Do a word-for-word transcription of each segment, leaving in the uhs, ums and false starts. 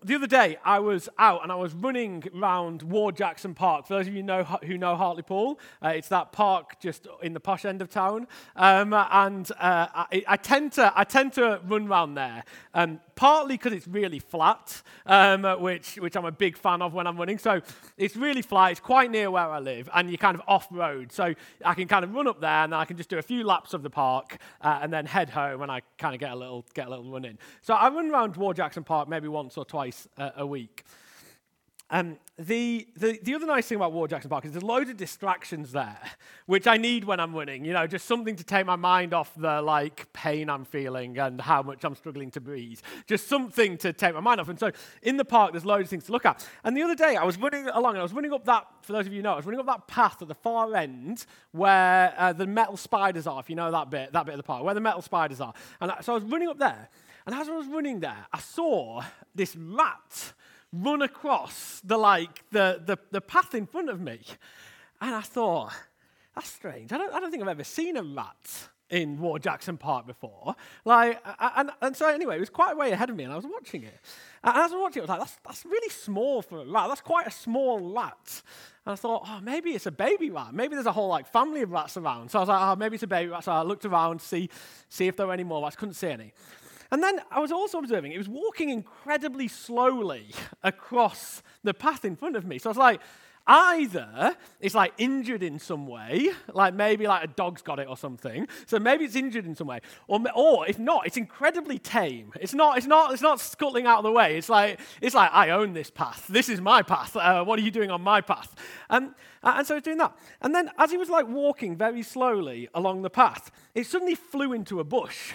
the other day, I was out and I was running around Ward Jackson Park. For those of you know, who know Hartlepool, uh, it's that park just in the posh end of town. Um, and uh, I, I tend to I tend to run around there, um, partly because it's really flat, um, which which I'm a big fan of when I'm running. So it's really flat. It's quite near where I live, and you're kind of off road. So I can kind of run up there, and I can just do a few laps of the park, uh, and then head home, and I kind of get a little get a little run in. So I run around Ward Jackson Park maybe once or twice A, a week. Um, the, the the other nice thing about Ward Jackson Park is there's loads of distractions there, which I need when I'm running. You know, just something to take my mind off the like pain I'm feeling and how much I'm struggling to breathe. Just something to take my mind off. And so in the park, there's loads of things to look at. And the other day, I was running along, and I was running up that. For those of you who know, I was running up that path at the far end where uh, the metal spiders are. If you know that bit, that bit of the park, where the metal spiders are. And I, so I was running up there. And as I was running there, I saw this rat run across the like the, the, the path in front of me. And I thought, that's strange. I don't, I don't think I've ever seen a rat in Ward Jackson Park before. Like, and, and so anyway, it was quite a way ahead of me, and I was watching it. And as I was watching it, I was like, that's, that's really small for a rat. That's quite a small rat. And I thought, oh, maybe it's a baby rat. Maybe there's a whole like family of rats around. So I was like, oh, maybe it's a baby rat. So I looked around to see, see if there were any more rats. Couldn't see any. And then I was also observing, it was walking incredibly slowly across the path in front of me. So I was like, either it's like injured in some way, like maybe like a dog's got it or something. So maybe it's injured in some way, or or if not, it's incredibly tame. It's not it's not it's not scuttling out of the way. It's like it's like I own this path. This is my path. Uh, what are you doing on my path? Um, and so it's doing that. And then as he was like walking very slowly along the path, it suddenly flew into a bush.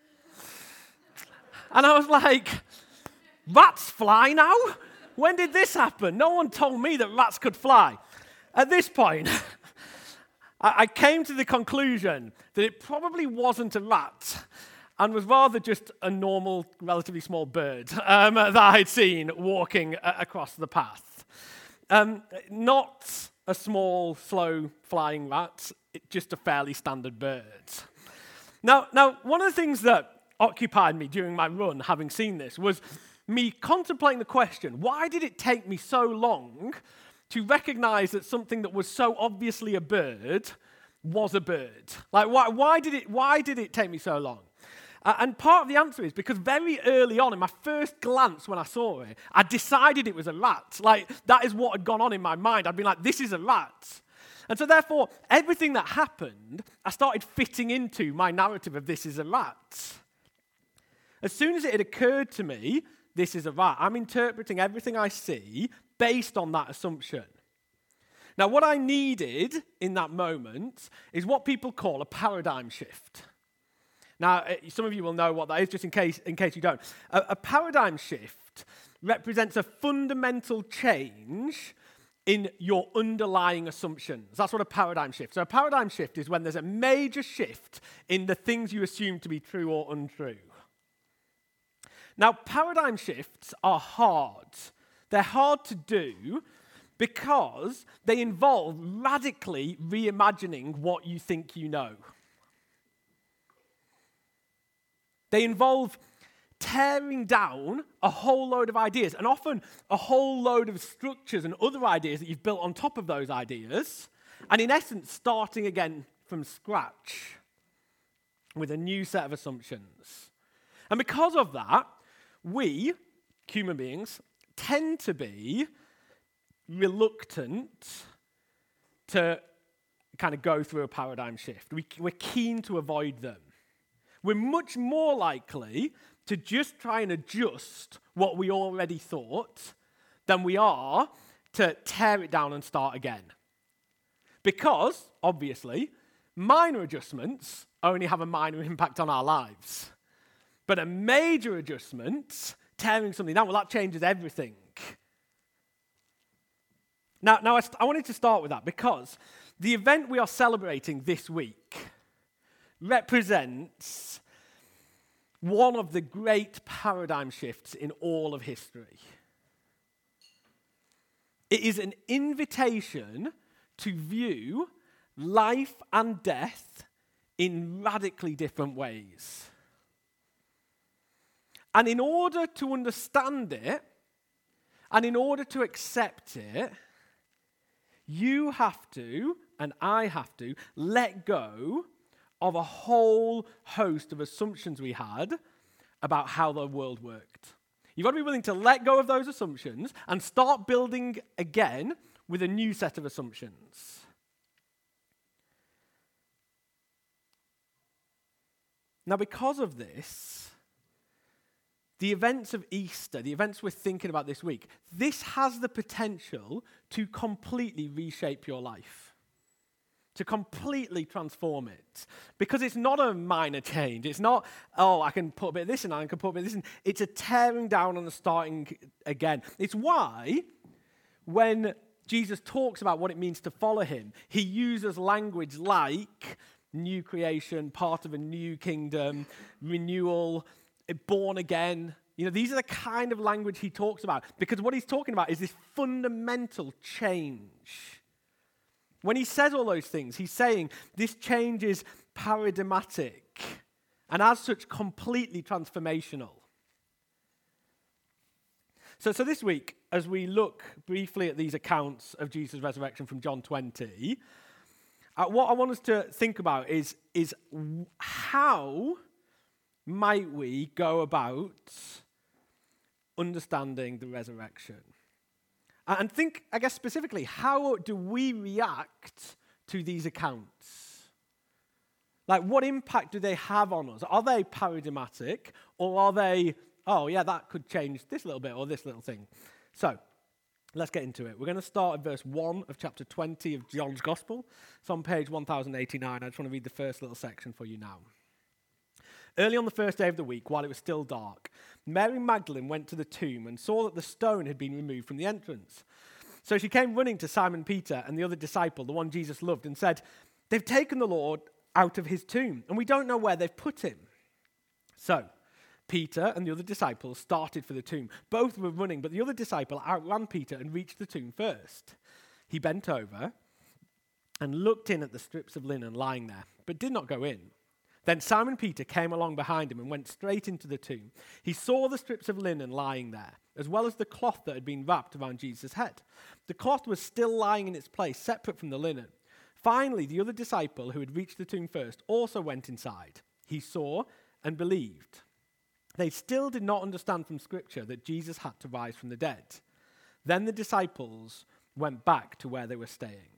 And I was like, rats fly now? When did this happen? No one told me that rats could fly. At this point, I came to the conclusion that it probably wasn't a rat and was rather just a normal, relatively small bird um, that I'd seen walking uh, across the path. Um, not a small, slow flying rat, it, just a fairly standard bird. Now, now, one of the things that occupied me during my run, having seen this, was me contemplating the question, why did it take me so long to recognize that something that was so obviously a bird was a bird? Like, why, why, did, it, why did it take me so long? Uh, and part of the answer is because very early on, in my first glance when I saw it, I decided it was a rat. Like, that is what had gone on in my mind. I'd been like, this is a rat. And so therefore, everything that happened, I started fitting into my narrative of this is a rat. As soon as it had occurred to me, this is a rat, I'm interpreting everything I see based on that assumption. Now, what I needed in that moment is what people call a paradigm shift. Now, some of you will know what that is, just in case, in case you don't. A, a paradigm shift represents a fundamental change in your underlying assumptions. That's what a paradigm shift. So a paradigm shift is when there's a major shift in the things you assume to be true or untrue. Now, paradigm shifts are hard. They're hard to do because they involve radically reimagining what you think you know. They involve tearing down a whole load of ideas, and often a whole load of structures and other ideas that you've built on top of those ideas, and in essence, starting again from scratch with a new set of assumptions. And because of that, we, human beings, tend to be reluctant to kind of go through a paradigm shift. We, we're keen to avoid them. We're much more likely to just try and adjust what we already thought than we are to tear it down and start again. Because, obviously, minor adjustments only have a minor impact on our lives. But a major adjustment, tearing something down, well, that changes everything. Now, now I, st- I wanted to start with that because the event we are celebrating this week represents one of the great paradigm shifts in all of history. It is an invitation to view life and death in radically different ways. And in order to understand it, And in order to accept it, you have to, and I have to, let go of a whole host of assumptions we had about how the world worked. You've got to be willing to let go of those assumptions and start building again with a new set of assumptions. Now, because of this, the events of Easter, the events we're thinking about this week, this has the potential to completely reshape your life, to completely transform it. Because it's not a minor change. It's not, oh, I can put a bit of this in, I can put a bit of this in. It's a tearing down and a starting again. It's why when Jesus talks about what it means to follow him, he uses language like new creation, part of a new kingdom, renewal, born again. You know, these are the kind of language he talks about, because what he's talking about is this fundamental change. When he says all those things, he's saying this change is paradigmatic and as such completely transformational. So, so this week, as we look briefly at these accounts of Jesus' resurrection from John twenty, uh, what I want us to think about is, is how might we go about understanding the resurrection? And think, I guess specifically, how do we react to these accounts? Like, what impact do they have on us? Are they paradigmatic, or are they, oh yeah, that could change this little bit or this little thing? So, let's get into it. We're going to start at verse one of chapter twenty of John's Gospel. It's on page one thousand eighty-nine. I just want to read the first little section for you now. Early on the first day of the week, while it was still dark, Mary Magdalene went to the tomb and saw that the stone had been removed from the entrance. So she came running to Simon Peter and the other disciple, the one Jesus loved, and said, "They've taken the Lord out of his tomb, and we don't know where they've put him." So Peter and the other disciple started for the tomb. Both were running, but the other disciple outran Peter and reached the tomb first. He bent over and looked in at the strips of linen lying there, but did not go in. Then Simon Peter came along behind him and went straight into the tomb. He saw the strips of linen lying there, as well as the cloth that had been wrapped around Jesus' head. The cloth was still lying in its place, separate from the linen. Finally, the other disciple who had reached the tomb first also went inside. He saw and believed. They still did not understand from Scripture that Jesus had to rise from the dead. Then the disciples went back to where they were staying.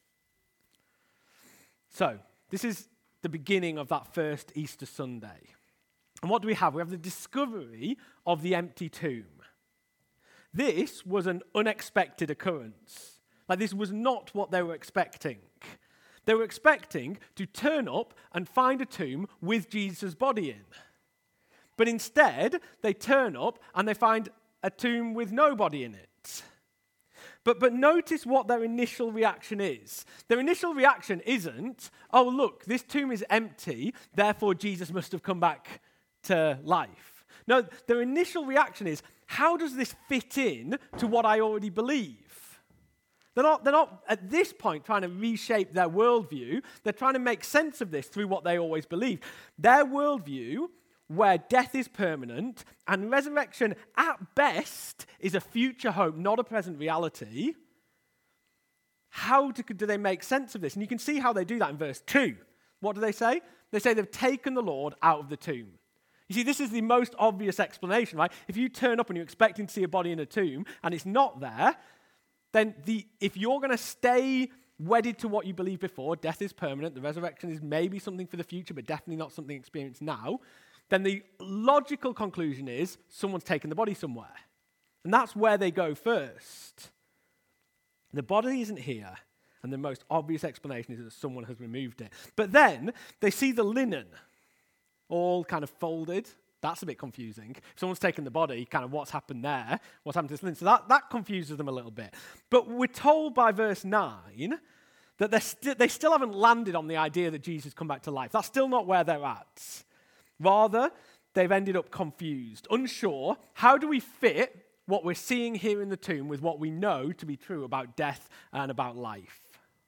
So, this is the beginning of that first Easter Sunday. And what do we have? We have the discovery of the empty tomb. This was an unexpected occurrence. Like, this was not what they were expecting. They were expecting to turn up and find a tomb with Jesus' body in. But instead, they turn up and they find a tomb with no body in it. But, but notice what their initial reaction is. Their initial reaction isn't, oh, look, this tomb is empty, therefore Jesus must have come back to life. No, their initial reaction is, how does this fit in to what I already believe? They're not, they're not, at this point, trying to reshape their worldview. They're trying to make sense of this through what they always believed. Their worldview, where death is permanent and resurrection at best is a future hope, not a present reality. How do, do they make sense of this? And you can see how they do that in verse two. What do they say? They say they've taken the Lord out of the tomb. You see, this is the most obvious explanation, right? If you turn up and you're expecting to see a body in a tomb and it's not there, then the if you're going to stay wedded to what you believed before, death is permanent, the resurrection is maybe something for the future, but definitely not something experienced now, then the logical conclusion is someone's taken the body somewhere. And that's where they go first. The body isn't here, and the most obvious explanation is that someone has removed it. But then they see the linen all kind of folded. That's a bit confusing. If someone's taken the body, kind of what's happened there, what's happened to this linen. So that, that confuses them a little bit. But we're told by verse nine that sti- they still haven't landed on the idea that Jesus come back to life. That's still not where they're at. Rather, they've ended up confused, unsure. How do we fit what we're seeing here in the tomb with what we know to be true about death and about life?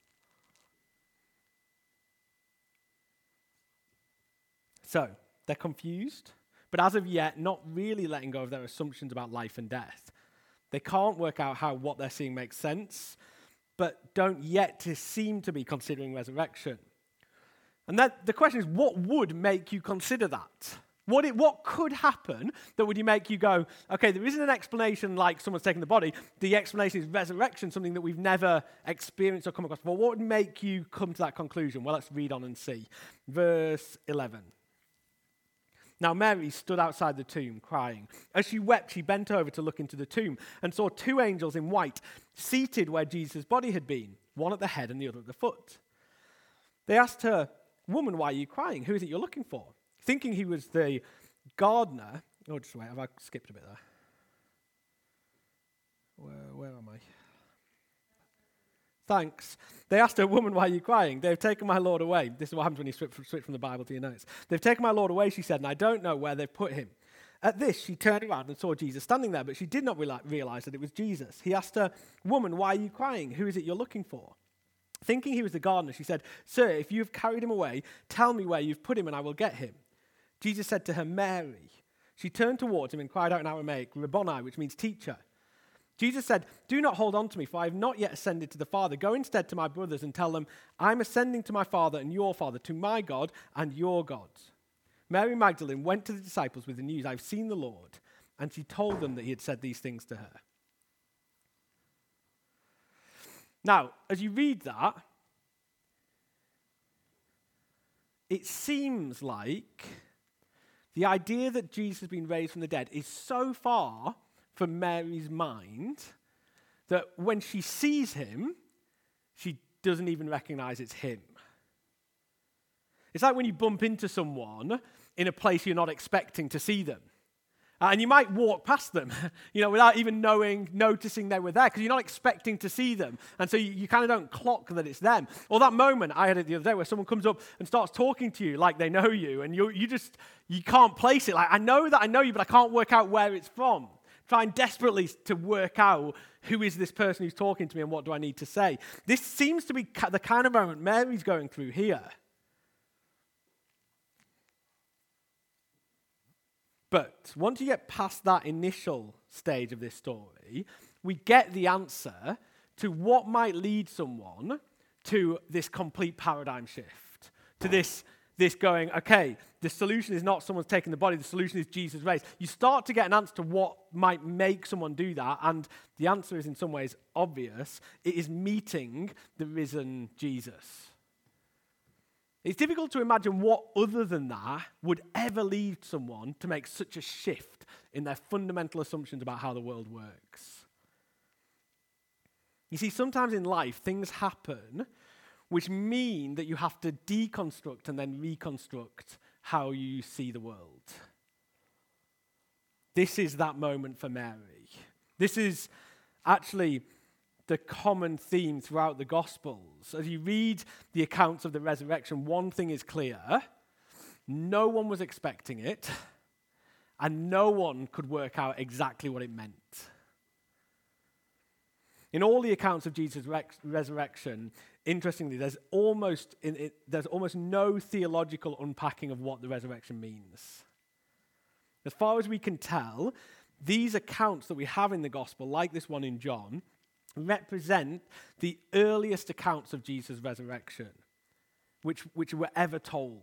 So, they're confused, but as of yet, not really letting go of their assumptions about life and death. They can't work out how what they're seeing makes sense, but don't yet to seem to be considering resurrection. And that, the question is, what would make you consider that? What, it, what could happen that would you make you go, okay, there isn't an explanation like someone's taking the body. The explanation is resurrection, something that we've never experienced or come across before. What would make you come to that conclusion? Well, let's read on and see. Verse eleven. Now Mary stood outside the tomb, crying. As she wept, she bent over to look into the tomb and saw two angels in white seated where Jesus' body had been, one at the head and the other at the foot. They asked her, "Woman, why are you crying? Who is it you're looking for?" Thinking he was the gardener. Oh, just wait, have I skipped a bit there? Where, where am I? Thanks. They asked her, "Woman, why are you crying? They've taken my Lord away." This is what happens when you switch from, switch from the Bible to your notes. "They've taken my Lord away," she said, "and I don't know where they've put him." At this, she turned around and saw Jesus standing there, but she did not realize that it was Jesus. He asked her, "Woman, why are you crying? Who is it you're looking for?" Thinking he was the gardener, she said, "Sir, if you have carried him away, tell me where you've put him and I will get him." Jesus said to her, "Mary." She turned towards him and cried out in Aramaic, "Rabboni," which means teacher. Jesus said, "Do not hold on to me, for I have not yet ascended to the Father. Go instead to my brothers and tell them, I'm ascending to my Father and your Father, to my God and your God." Mary Magdalene went to the disciples with the news, "I've seen the Lord," and she told them that he had said these things to her. Now, as you read that, it seems like the idea that Jesus has been raised from the dead is so far from Mary's mind that when she sees him, she doesn't even recognize it's him. It's like when you bump into someone in a place you're not expecting to see them. Uh, and you might walk past them, you know, without even knowing, noticing they were there, because you're not expecting to see them. And so you, you kind of don't clock that it's them. Or that moment, I had it the other day, where someone comes up and starts talking to you like they know you, and you you just, you can't place it. Like, I know that I know you, but I can't work out where it's from. Trying desperately to work out who is this person who's talking to me and what do I need to say. This seems to be the kind of moment Mary's going through here. But once you get past that initial stage of this story, we get the answer to what might lead someone to this complete paradigm shift, to this, this going, okay, the solution is not someone's taking the body, the solution is Jesus raised. You start to get an answer to what might make someone do that, and the answer is in some ways obvious. It is meeting the risen Jesus. It's difficult to imagine what other than that would ever lead someone to make such a shift in their fundamental assumptions about how the world works. You see, sometimes in life, things happen which mean that you have to deconstruct and then reconstruct how you see the world. This is that moment for Mary. This is actually the common theme throughout the Gospels. As you read the accounts of the resurrection, one thing is clear. No one was expecting it, and no one could work out exactly what it meant. In all the accounts of Jesus' rex- resurrection, interestingly, there's almost, in it, there's almost no theological unpacking of what the resurrection means. As far as we can tell, these accounts that we have in the Gospel, like this one in John, represent the earliest accounts of Jesus' resurrection, which, which were ever told.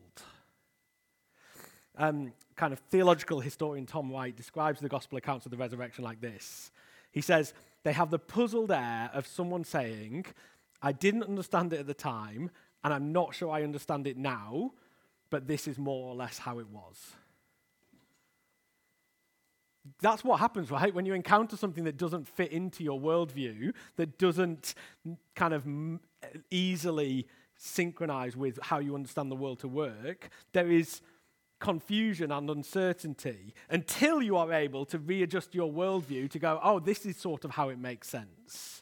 Um, kind of theological historian Tom Wright describes the gospel accounts of the resurrection like this. He says, they have the puzzled air of someone saying, I didn't understand it at the time, and I'm not sure I understand it now, but this is more or less how it was. That's what happens, right? When you encounter something that doesn't fit into your worldview, that doesn't kind of easily synchronize with how you understand the world to work, there is confusion and uncertainty until you are able to readjust your worldview to go, oh, this is sort of how it makes sense.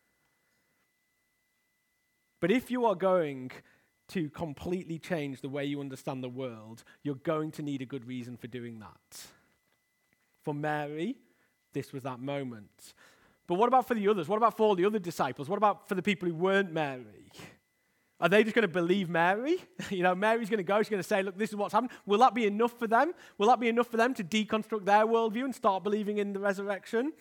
But if you are going to completely change the way you understand the world, you're going to need a good reason for doing that. For Mary, this was that moment. But what about for the others? What about for all the other disciples? What about for the people who weren't Mary? Are they just going to believe Mary? You know, Mary's going to go, she's going to say, look, this is what's happened. Will that be enough for them? Will that be enough for them to deconstruct their worldview and start believing in the resurrection?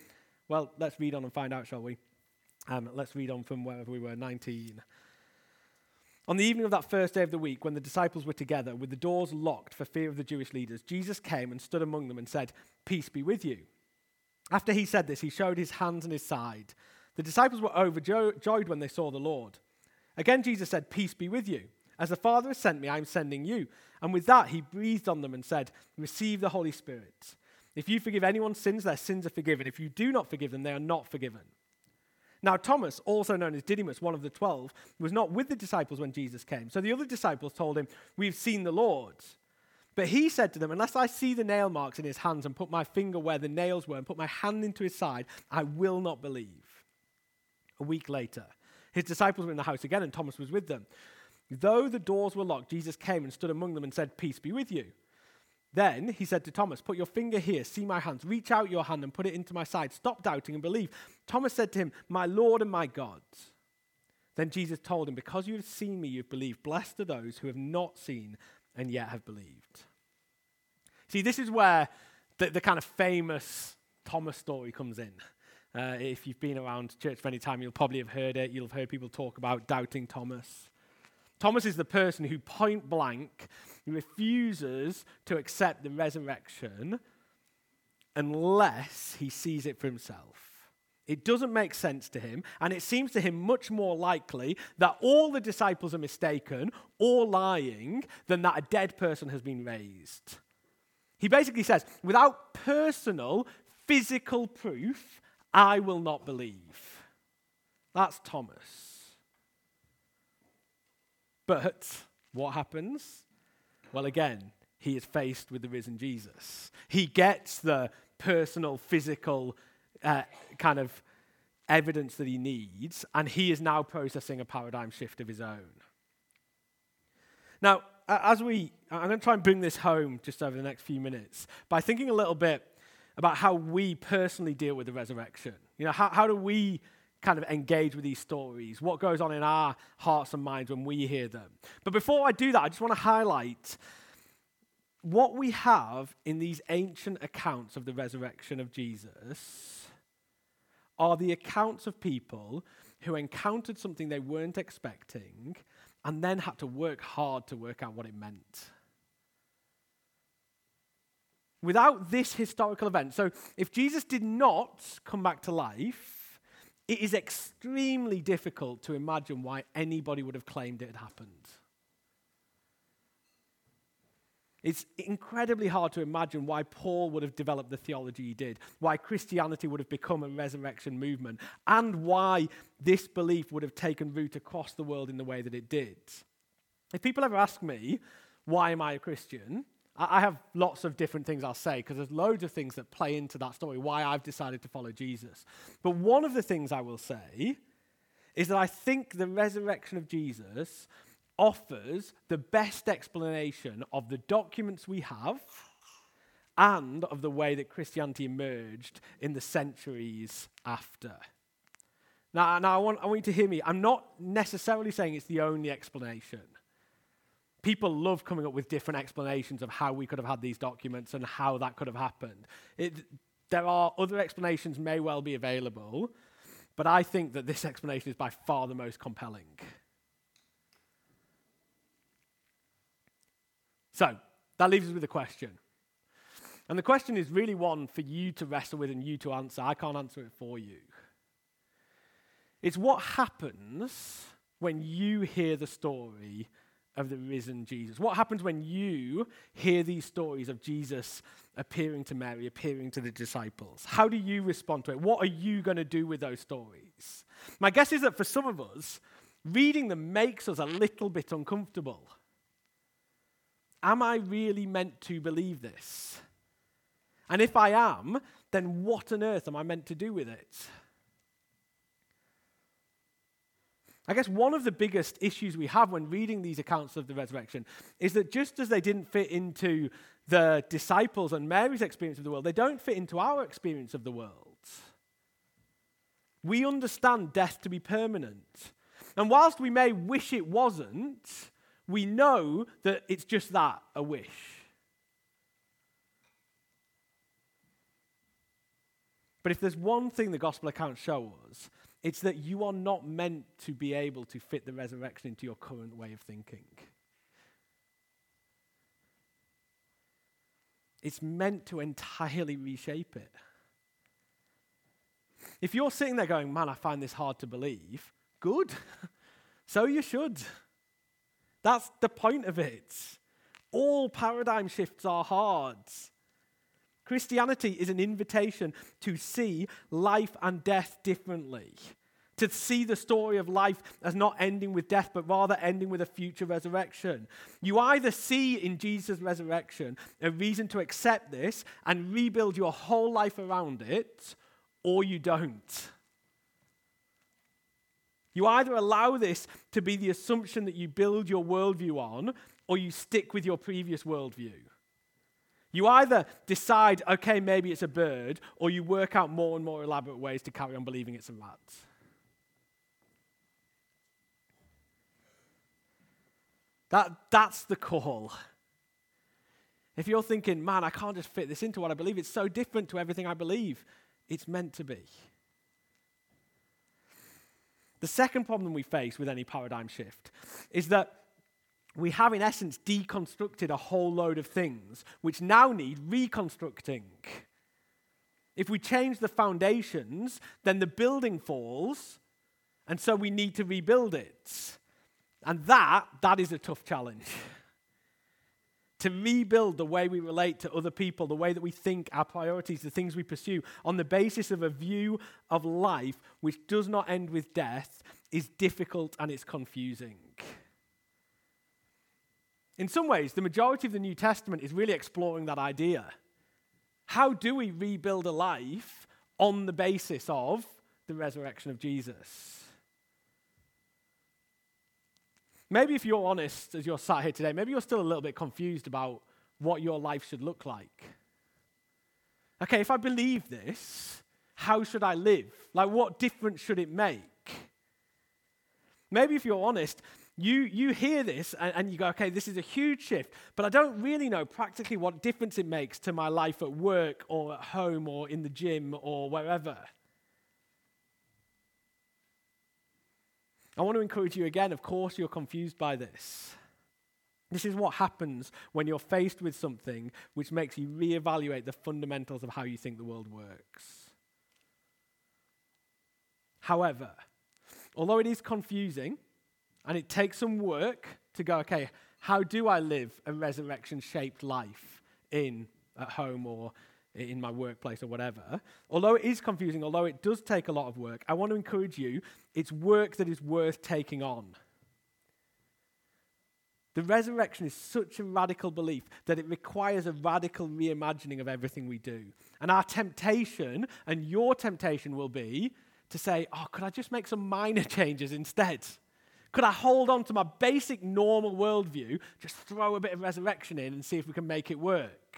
Well, let's read on and find out, shall we? Um, let's read on from wherever we were, nineteen. On the evening of that first day of the week, when the disciples were together, with the doors locked for fear of the Jewish leaders, Jesus came and stood among them and said, "Peace be with you." After he said this, he showed his hands and his side. The disciples were overjoyed when they saw the Lord. Again, Jesus said, "Peace be with you. As the Father has sent me, I am sending you." And with that, he breathed on them and said, "Receive the Holy Spirit. If you forgive anyone's sins, their sins are forgiven. If you do not forgive them, they are not forgiven." Now, Thomas, also known as Didymus, one of the twelve, was not with the disciples when Jesus came. So the other disciples told him, "We've seen the Lord." But he said to them, "Unless I see the nail marks in his hands and put my finger where the nails were and put my hand into his side, I will not believe." A week later, his disciples were in the house again and Thomas was with them. Though the doors were locked, Jesus came and stood among them and said, "Peace be with you." Then he said to Thomas, "Put your finger here, see my hands, reach out your hand and put it into my side. Stop doubting and believe." Thomas said to him, "My Lord and my God." Then Jesus told him, "Because you have seen me, you've believed. Blessed are those who have not seen and yet have believed." See, this is where the, the kind of famous Thomas story comes in. Uh, if you've been around church for any time, you'll probably have heard it. You'll have heard people talk about doubting Thomas. Thomas is the person who point blank refuses to accept the resurrection unless he sees it for himself. It doesn't make sense to him, and it seems to him much more likely that all the disciples are mistaken or lying than that a dead person has been raised. He basically says, without personal, physical proof, I will not believe. That's Thomas. But what happens? Well, again, he is faced with the risen Jesus. He gets the personal, physical uh, kind of evidence that he needs, and he is now processing a paradigm shift of his own. Now, as we, I'm going to try and bring this home just over the next few minutes by thinking a little bit about how we personally deal with the resurrection. You know, how, how do we kind of engage with these stories? What goes on in our hearts and minds when we hear them? But before I do that, I just want to highlight what we have in these ancient accounts of the resurrection of Jesus are the accounts of people who encountered something they weren't expecting and then had to work hard to work out what it meant. Without this historical event, so if Jesus did not come back to life, it is extremely difficult to imagine why anybody would have claimed it had happened. It's incredibly hard to imagine why Paul would have developed the theology he did, why Christianity would have become a resurrection movement, and why this belief would have taken root across the world in the way that it did. If people ever ask me, why am I a Christian? I have lots of different things I'll say, because there's loads of things that play into that story, why I've decided to follow Jesus. But one of the things I will say is that I think the resurrection of Jesus offers the best explanation of the documents we have and of the way that Christianity emerged in the centuries after. Now, now I, want, I want you to hear me. I'm not necessarily saying it's the only explanation. People love coming up with different explanations of how we could have had these documents and how that could have happened. It, there are other explanations may well be available, but I think that this explanation is by far the most compelling. So, that leaves us with a question. And the question is really one for you to wrestle with and you to answer. I can't answer it for you. It's what happens when you hear the story of the risen Jesus? What happens when you hear these stories of Jesus appearing to Mary, appearing to the disciples? How do you respond to it? What are you going to do with those stories? My guess is that for some of us, reading them makes us a little bit uncomfortable. Am I really meant to believe this? And if I am, then what on earth am I meant to do with it? I guess one of the biggest issues we have when reading these accounts of the resurrection is that just as they didn't fit into the disciples and Mary's experience of the world, they don't fit into our experience of the world. We understand death to be permanent. And whilst we may wish it wasn't, we know that it's just that, a wish. But if there's one thing the gospel accounts show us, it's that you are not meant to be able to fit the resurrection into your current way of thinking. It's meant to entirely reshape it. If you're sitting there going, man, I find this hard to believe, good. So you should. That's the point of it. All paradigm shifts are hard. Christianity is an invitation to see life and death differently. To see the story of life as not ending with death, but rather ending with a future resurrection. You either see in Jesus' resurrection a reason to accept this and rebuild your whole life around it, or you don't. You either allow this to be the assumption that you build your worldview on, or you stick with your previous worldview. You either decide, okay, maybe it's a bird, or you work out more and more elaborate ways to carry on believing it's a rat. That, that's the call. If you're thinking, man, I can't just fit this into what I believe, it's so different to everything I believe, it's meant to be. The second problem we face with any paradigm shift is that we have, in essence, deconstructed a whole load of things which now need reconstructing. If we change the foundations, then the building falls, and so we need to rebuild it. And that, that is a tough challenge. To rebuild the way we relate to other people, the way that we think, our priorities, the things we pursue, on the basis of a view of life which does not end with death, is difficult and it's confusing. In some ways, the majority of the New Testament is really exploring that idea. How do we rebuild a life on the basis of the resurrection of Jesus? Maybe if you're honest as you're sat here today, maybe you're still a little bit confused about what your life should look like. Okay, if I believe this, how should I live? Like, what difference should it make? Maybe if you're honest, you, you hear this and, and you go, okay, this is a huge shift, but I don't really know practically what difference it makes to my life at work or at home or in the gym or wherever. I want to encourage you again, of course you're confused by this. This is what happens when you're faced with something which makes you reevaluate the fundamentals of how you think the world works. However, although it is confusing, and it takes some work to go, okay, how do I live a resurrection-shaped life in, at home or in my workplace or whatever? Although it is confusing, although it does take a lot of work, I want to encourage you, it's work that is worth taking on. The resurrection is such a radical belief that it requires a radical reimagining of everything we do. And our temptation, and your temptation will be to say, oh, could I just make some minor changes instead? Could I hold on to my basic normal worldview, just throw a bit of resurrection in and see if we can make it work?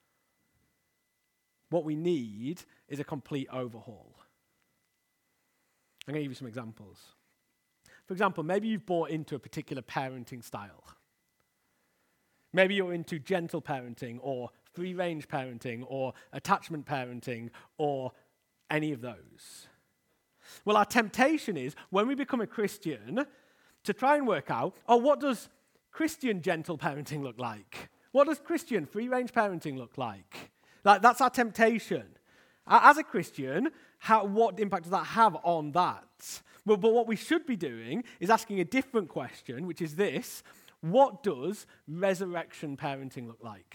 What we need is a complete overhaul. I'm going to give you some examples. For example, maybe you've bought into a particular parenting style. Maybe you're into gentle parenting or free-range parenting or attachment parenting or any of those. Well, our temptation is, when we become a Christian, to try and work out, oh, what does Christian gentle parenting look like? What does Christian free-range parenting look like? Like, that's our temptation. As a Christian, how, what impact does that have on that? Well, but what we should be doing is asking a different question, which is this: what does resurrection parenting look like?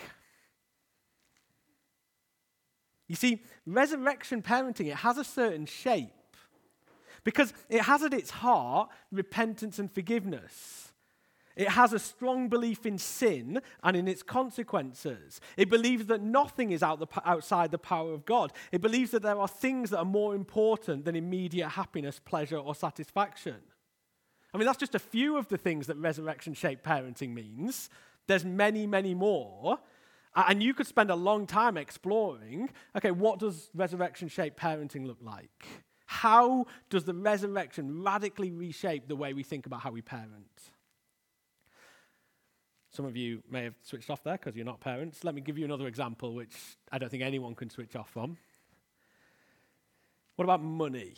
You see, resurrection parenting, it has a certain shape because it has at its heart repentance and forgiveness. It has a strong belief in sin and in its consequences. It believes that nothing is out the, outside the power of God. It believes that there are things that are more important than immediate happiness, pleasure, or satisfaction. I mean, that's just a few of the things that resurrection-shaped parenting means. There's many, many more. And you could spend a long time exploring, okay, what does resurrection-shaped parenting look like? How does the resurrection radically reshape the way we think about how we parent? Some of you may have switched off there because you're not parents. Let me give you another example, which I don't think anyone can switch off from. What about money?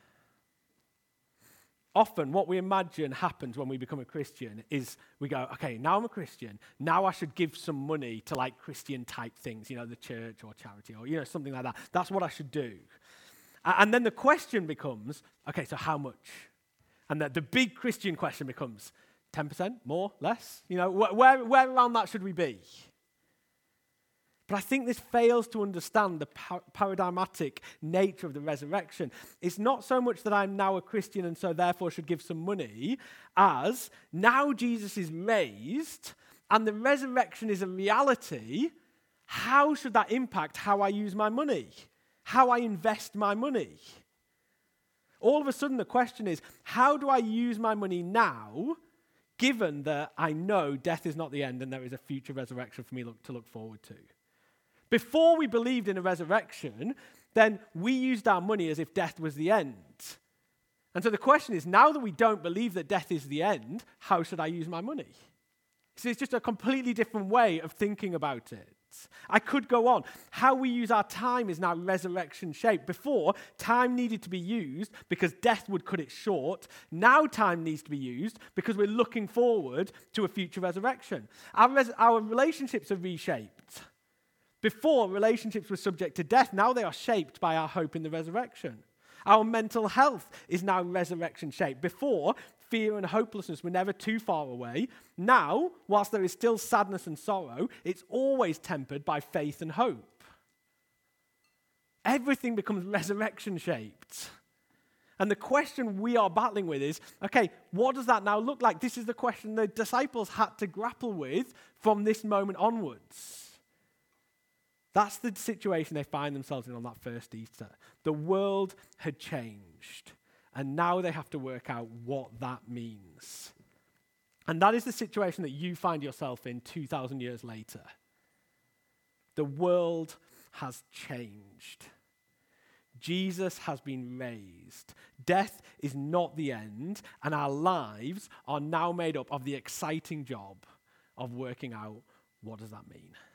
Often what we imagine happens when we become a Christian is we go, okay, now I'm a Christian. Now I should give some money to like Christian type things, you know, the church or charity or, you know, something like that. That's what I should do. And then the question becomes, okay, so how much? And the, the big Christian question becomes ten percent, more, less? You know, wh- where, where around that should we be? But I think this fails to understand the par- paradigmatic nature of the resurrection. It's not so much that I'm now a Christian and so therefore should give some money, as now Jesus is raised and the resurrection is a reality. How should that impact how I use my money? How I invest my money? All of a sudden the question is, how do I use my money now, given that I know death is not the end and there is a future resurrection for me look, to look forward to? Before we believed in a resurrection, then we used our money as if death was the end. And so the question is, now that we don't believe that death is the end, how should I use my money? So it's just a completely different way of thinking about it. I could go on. How we use our time is now resurrection shaped. Before, time needed to be used because death would cut it short. Now time needs to be used because we're looking forward to a future resurrection. Our, res- our relationships are reshaped. Before, relationships were subject to death. Now they are shaped by our hope in the resurrection. Our mental health is now resurrection shaped. Before, fear and hopelessness were never too far away. Now, whilst there is still sadness and sorrow, it's always tempered by faith and hope. Everything becomes resurrection shaped. And the question we are battling with is, okay, what does that now look like? This is the question the disciples had to grapple with from this moment onwards. That's the situation they find themselves in on that first Easter. The world had changed, and now they have to work out what that means. And that is the situation that you find yourself in two thousand years later. The world has changed. Jesus has been raised. Death is not the end, and our lives are now made up of the exciting job of working out what does that mean.